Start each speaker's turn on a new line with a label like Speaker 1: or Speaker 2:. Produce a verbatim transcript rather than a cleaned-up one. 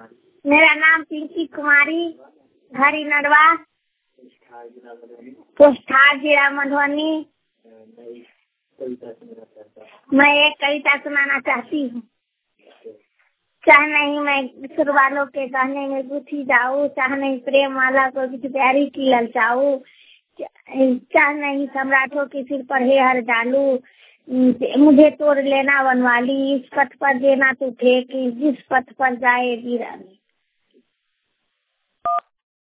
Speaker 1: मेरा नाम पिंकी कुमारी, घर नरवा, पोस्टार जिला मधुबनी। मैं एक कविता सुनाना चाहती हूँ। चाह नहीं मैं सुर वालों के कहने में गुथी जाऊँ, चाह नहीं प्रेम माला को किसी प्यारी की ललचाऊँ, चाह नहीं सम्राटों के सिर पर हे हर डालू, मुझे तोड़ लेना वनवाली, इस पथ पर देना तू फेंक, जिस पथ पर जाए वीरानी।